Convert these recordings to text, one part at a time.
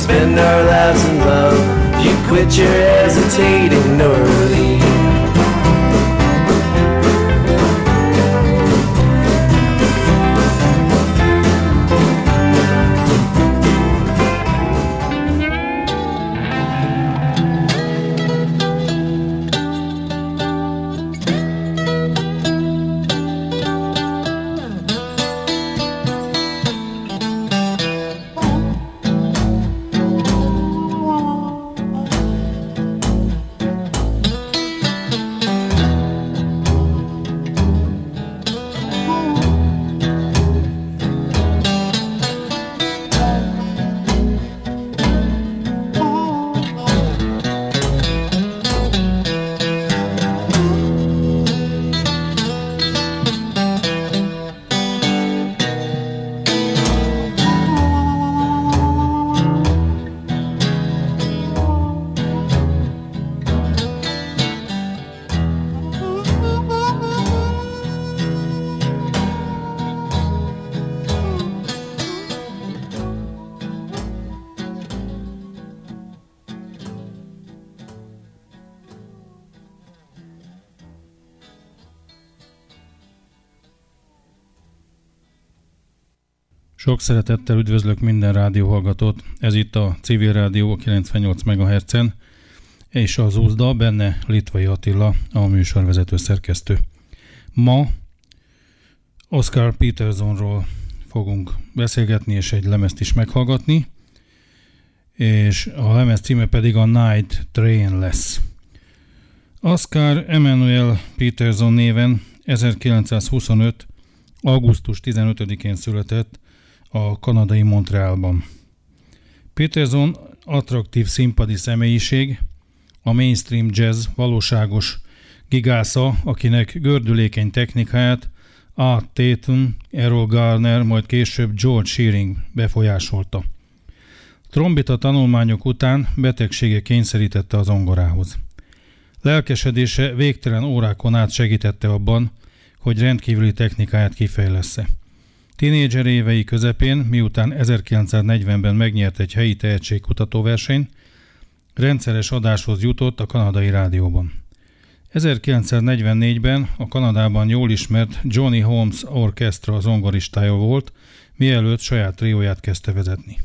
spend our lives in love. You quit your hesitating early. Sok szeretettel üdvözlök minden rádióhallgatót, ez itt a Civil Rádió 98 MHz-en, és az Úzda, benne Litvai Attila, a műsorvezető szerkesztő. Ma Oscar Petersonról fogunk beszélgetni, és egy lemezt is meghallgatni, és a lemez címe pedig a Night Train lesz. Oscar Emanuel Peterson néven 1925. augusztus 15-én született a kanadai Montrealban. Peterson attraktív színpadi személyiség, a mainstream jazz valóságos gigásza, akinek gördülékeny technikáját Art Tatum, Errol Garner, majd később George Shearing befolyásolta. Trombita tanulmányok után betegsége kényszerítette az zongorához. Lelkesedése végtelen órákon át segítette abban, hogy rendkívüli technikáját kifejlessze. Tínédzser évei közepén, miután 1940-ben megnyert egy helyi tehetségkutatóversenyt, rendszeres adáshoz jutott a kanadai rádióban. 1944-ben a Kanadában jól ismert Johnny Holmes Orchestra zongoristája volt, mielőtt saját trióját kezdte vezetni.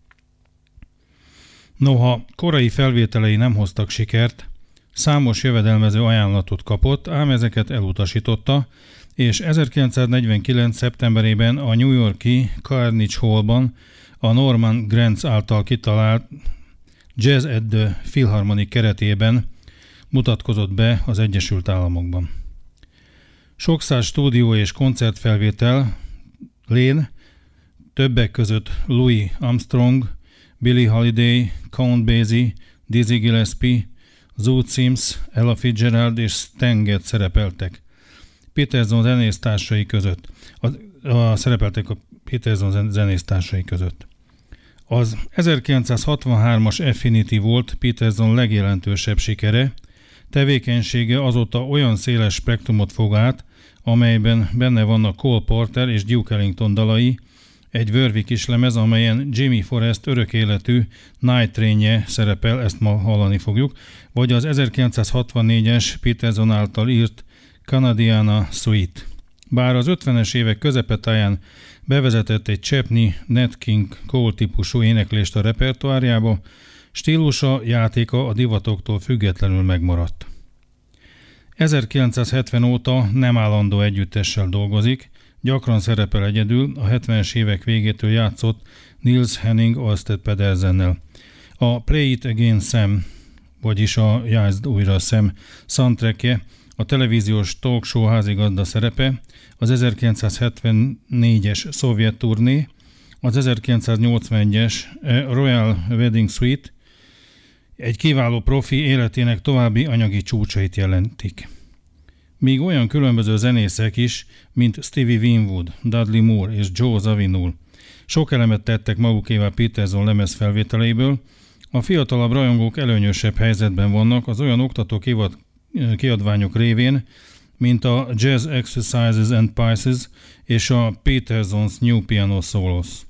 Noha korai felvételei nem hoztak sikert, számos jövedelmező ajánlatot kapott, ám ezeket elutasította, és 1949. szeptemberében a New York-i Carnegie Hallban a Norman Granz által kitalált Jazz at the Philharmonic keretében mutatkozott be az Egyesült Államokban. Sok száz stúdió és koncertfelvétel lén, többek között Louis Armstrong, Billie Holiday, Count Basie, Dizzy Gillespie, Zoot Sims, Ella Fitzgerald és Stan Getz szerepeltek. Peterson zenésztársai között. Szerepeltek a Peterson zenésztársai között. Az 1963-as Affinity volt Peterson legjelentősebb sikere, tevékenysége azóta olyan széles spektrumot fog át, amelyben benne vannak Cole Porter és Duke Ellington dalai, egy Warwick kislemez, amelyen Jimmy Forrest örök életű Night Train-je szerepel, ezt ma hallani fogjuk, vagy az 1964-es Peterson által írt Canadiana Suite. Bár az 50-es évek közepetáján bevezetett egy Chapney, Nat King Cole típusú éneklést a repertoárjába, stílusa, játéka a divatoktól függetlenül megmaradt. 1970 óta nem állandó együttessel dolgozik, gyakran szerepel egyedül, a 70-es évek végétől játszott Nils Henning Olsted Pedersennel. A Play It Again Sam, vagyis a Játszd újra Sam soundtrackje, a televíziós talk show házigazda szerepe, az 1974-es szovjet turné, az 1981-es Royal Wedding Suite egy kiváló profi életének további anyagi csúcsait jelentik. Míg olyan különböző zenészek is, mint Stevie Winwood, Dudley Moore és Joe Zawinul sok elemet tettek magukévá Peterson lemezfelvételeiből, a fiatalabb rajongók előnyösebb helyzetben vannak az olyan oktató kiadványok révén, mint a Jazz Exercises and Pieces és a Peterson's New Piano Solos.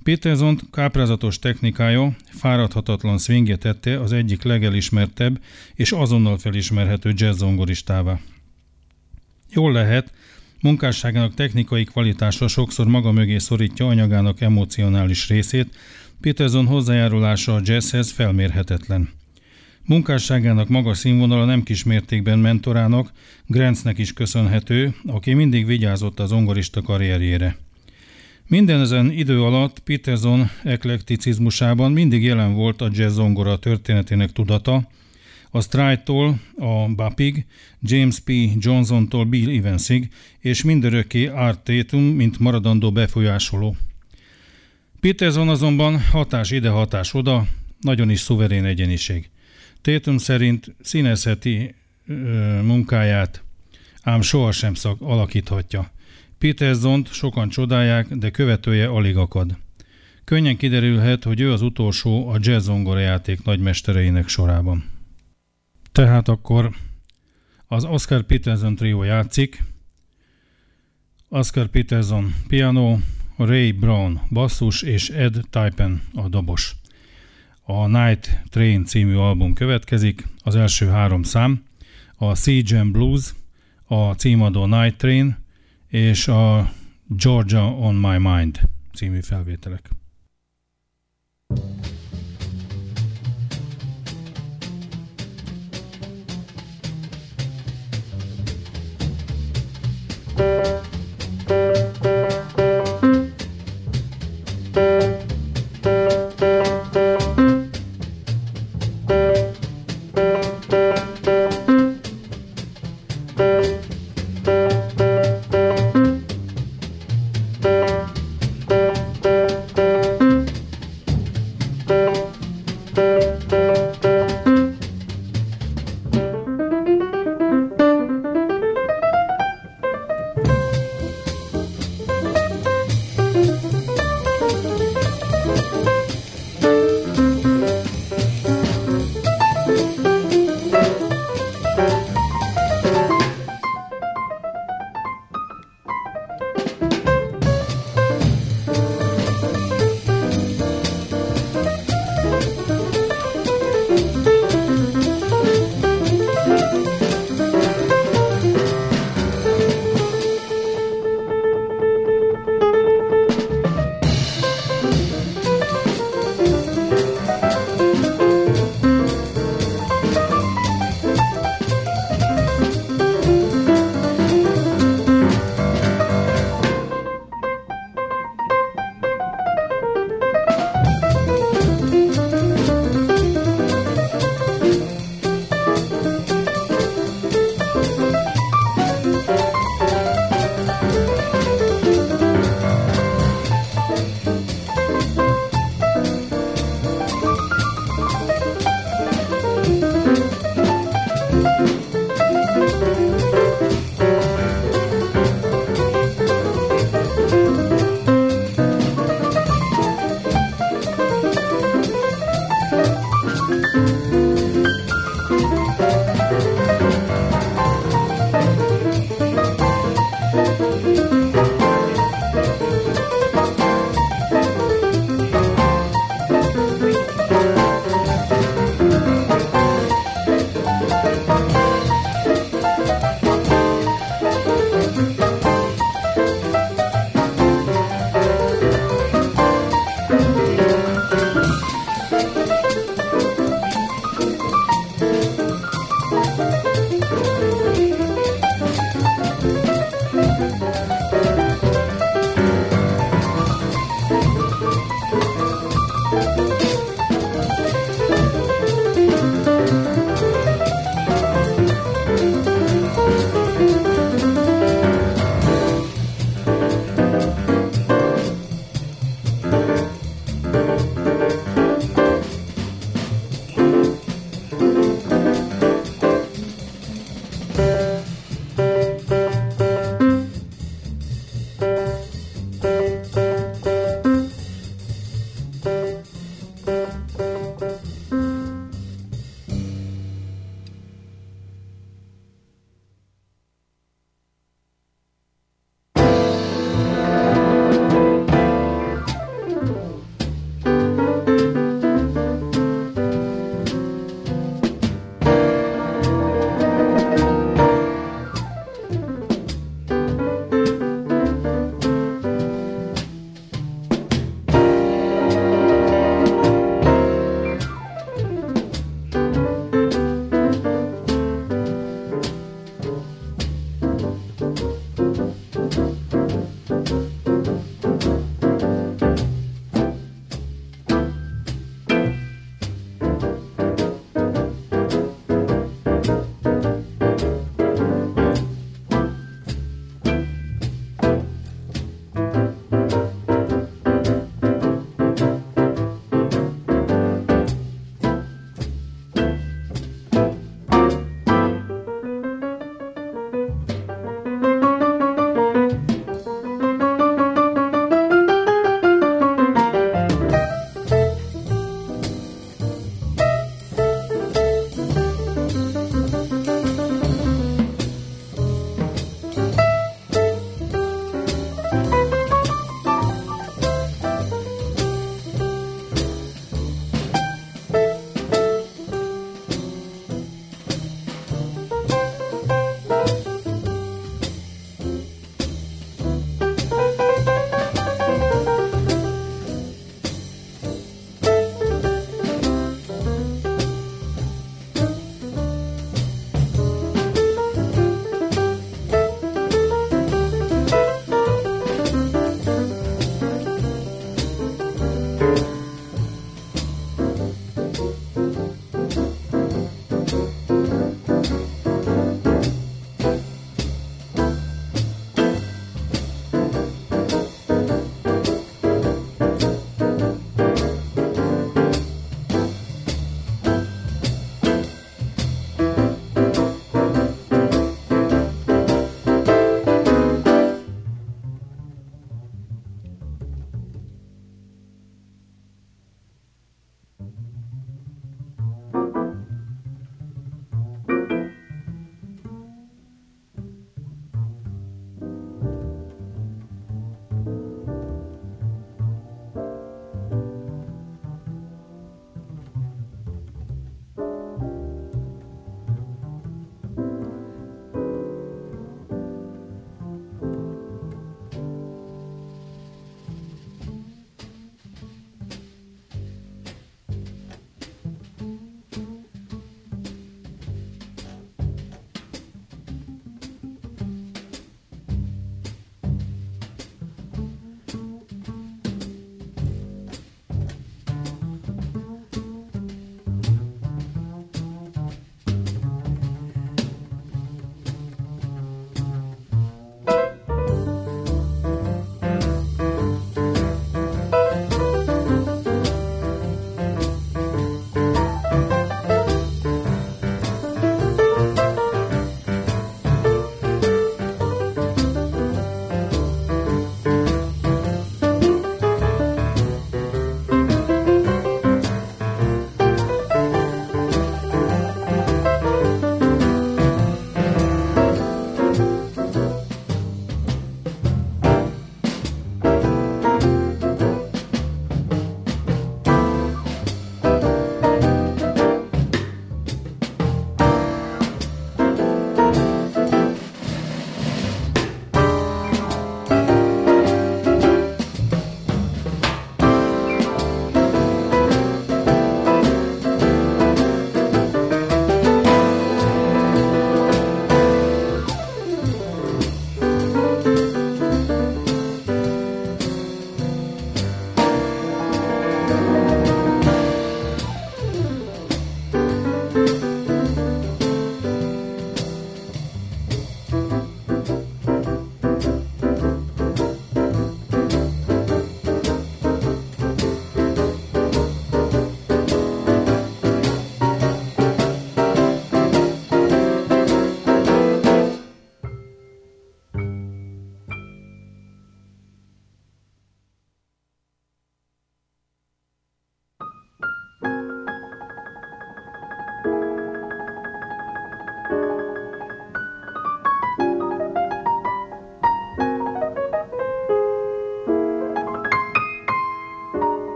Peterson káprázatos technikája, fáradhatatlan swingje tette az egyik legelismertebb és azonnal felismerhető jazz-zongoristává. Jól lehet, munkásságának technikai kvalitása sokszor maga mögé szorítja anyagának emocionális részét, Peterson hozzájárulása a jazzhez felmérhetetlen. Munkásságának magas színvonala nem kis mértékben mentorának, Grantznek is köszönhető, aki mindig vigyázott az zongorista karrierjére. Minden ezen idő alatt Peterson eklekticizmusában mindig jelen volt a jazz zongora történetének tudata, a Stride-tól a Bapig, James P. Johnsontól Bill Evansig, és mindörökké Art Tatum, mint maradandó befolyásoló. Peterson azonban hatás ide, hatás oda, nagyon is szuverén egyéniség. Tatum szerint színezheti munkáját, ám sohasem alakíthatja. Petersont sokan csodálják, de követője alig akad. Könnyen kiderülhet, hogy ő az utolsó a jazz zongorajáték nagymestereinek sorában. Tehát akkor az Oscar Peterson trió játszik, Oscar Peterson piano, Ray Brown basszus és Ed Typen a dobos. A Night Train című album következik, az első 3 szám, a Sea Jam Blues, a címadó Night Train és a Georgia on My Mind című felvételek.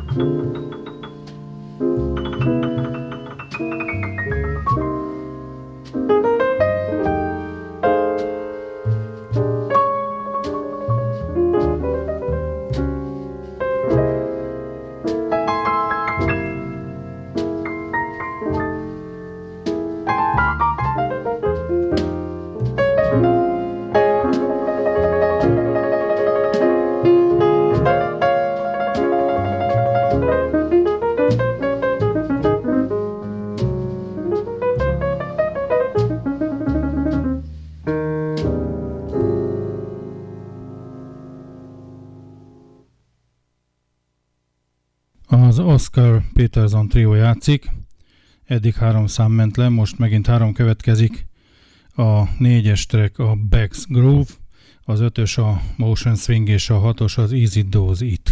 Az Oscar Peterson trió játszik, eddig 3 szám ment le, most megint 3 következik. A 4-es track a Beck's Groove, az 5-ös a Motion Swing és a 6-os az Easy Does It.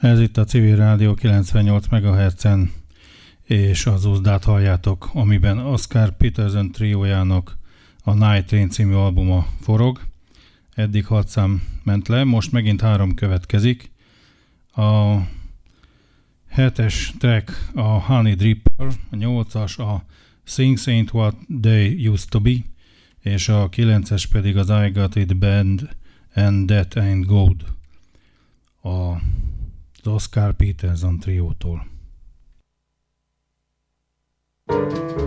Ez itt a Civil Rádió 98 MHz-en, és az Uzdát halljátok, amiben Oscar Peterson triójának a Night Train című albuma forog. Eddig 6 szám ment le, most megint 3 következik. A 7-es track a Honey Dripper, a 8-as a Things Ain't What They Used To Be, és a 9-es pedig az I Got It Bad and That Ain't Good, az Oscar Peterson triótól.